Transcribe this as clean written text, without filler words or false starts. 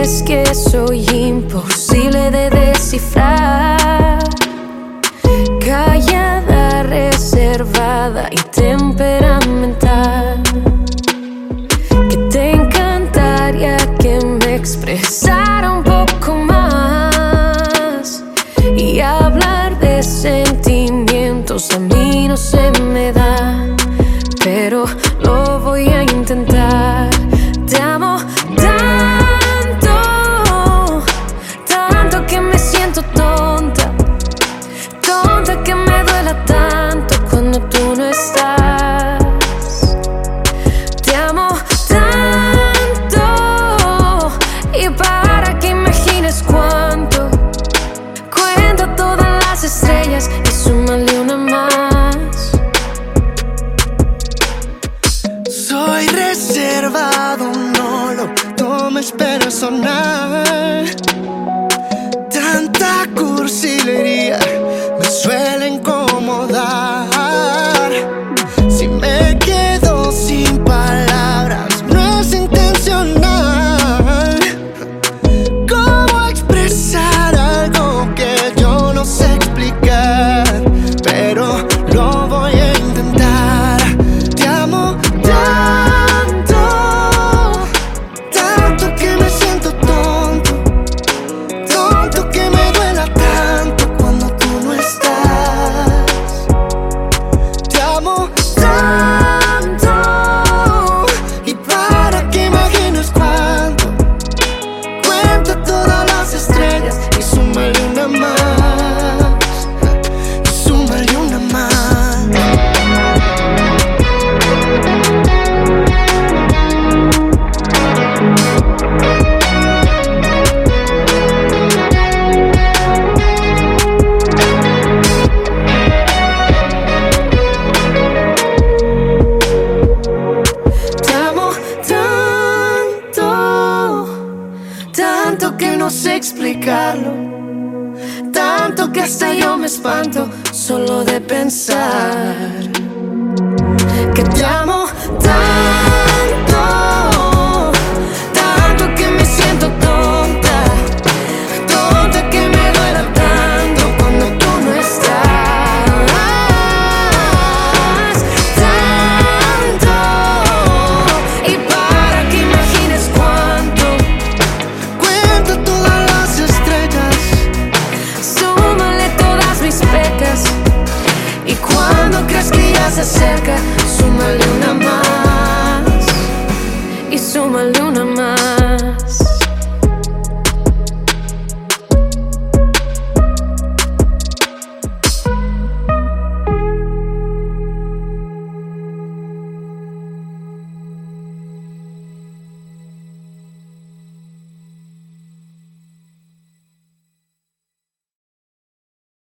dices que soy imposible de descifrar, callada, reservada y temperamental, que te encantaría que me expresara un poco más, y hablar de sentimientos a mí no se me da, pero lo voy a intentar. Te amo tanto, tanto que me siento tonta, tonta que me duela tanto cuando tú no estás. Te amo tanto, y para que imagines cuánto, cuenta todas las estrellas y súmale una más. Soy reservado, no lo tomes personal. Tanta cursilería me suele incomodar. Si me quedo sin palabras, no es intencional. ¿Cómo expresar algo que yo no sé explicar? Pero lo voy a intentar. Te amo tanto, tanto que me siento tonto, tonto que me duela tanto cuando tú no estás. Te amo tanto, y para que imagines cuánto, cuenta todas las estrellas y súmale una más, y súmale una más. Te amo tanto, tanto que no sé explicarlo, tanto que hasta yo me espanto solo de pensar que te amo tanto, tanto que me siento tonta, tonta que me duela tanto cuando tú no estás. Tanto, y para que imagines cuánto, Cuenta todas las estrellas. súmale todas mis pecas, y cuando creas que ya se acerca, súmale una más, y súmale una más.